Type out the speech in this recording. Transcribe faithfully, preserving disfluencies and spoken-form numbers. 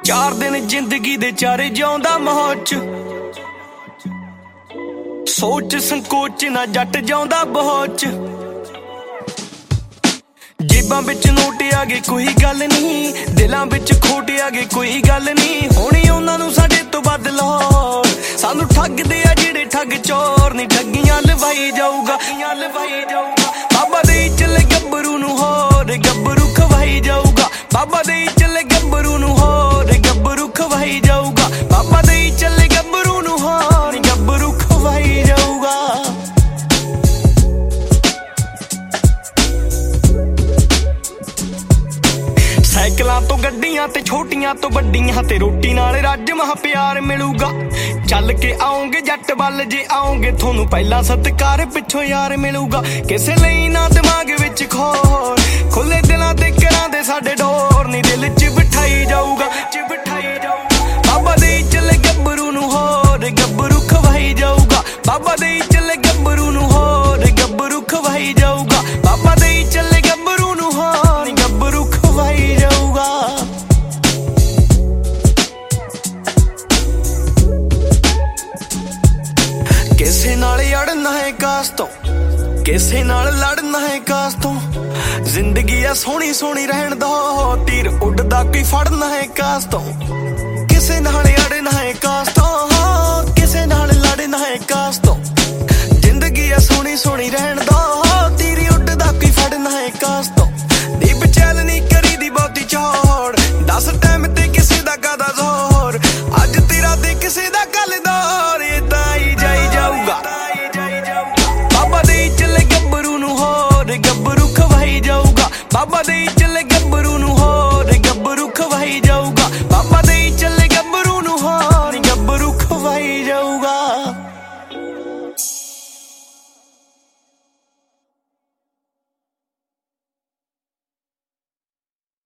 चार दिन जिंदगी दे चारे जाऊंदा मौज, सोच संकोच ना जट जाऊंदा बहुत। जेबां विच नोट आ गए कोई गल नहीं, दिलां विच खोट आ गए कोई गल नहीं। होनी उन्हां नूं साडे तो वध लाहौर, सानू ठगदे आ जेड़े ठग चोर नी। ठगियां लवाई जाऊगा लवाई जाऊगा बाबा दे चले गब्बरू नूं होर, गब्बरू खवाई जाऊगा बाबा दे चले गब्बरू नूं होर, गब्बरू खवाई जाऊगा बाबा दे चले गब्बरू नूं होर, गब्बरू खवाई जाऊगा। साइकलां तो गड्डियां ते छोटियां तो बड्डियां ते रोटी नाल रज महा प्यार मिलूगा। चल के आओगे जट वल जे आओगे थोनू पहला सत्कार पिछों यार मिलूगा। किसे लई ना दिमाग विच खोर, खुले दिलां ते करां दे साडे डोर नी। दिल च बिठाई जाऊगा च बिठाई जाऊगा बाबा दे चले गब्बरू नूं होर, गब्बरू खवाई जाऊगा बाबा दे चले गब्बरू नूं होर, गब्बरू खवाई जाऊगा बाबा दे चले गब्बरू नूं होर, गब्बरू खवाई जाऊगा। किसे नाल अड़ना है कास तो, किसे नाल लड़ना है कास तो। जिंदगी आ सोहनी सोहनी रहन दो, तीर उड़दा कोई फड़ना है कास तो। किसे नाल अड़ना है कास तो, किसे नाल लड़ना है कास तो। जिंदगी आ सोहनी सोहनी रहन दो, तीर उड़दा कोई फड़ना है कास तो। दीप चैल नहीं करी दी बहुती चौड़, दस टाइम ते किसे दा कादा जोर। अज तेरा ते किसे दा कल दौर, ये तां ही जाई जाऊगा बाबा दे चले गब्बरू नूं होर, गब्बरू खवाई जाऊगा बाबा दे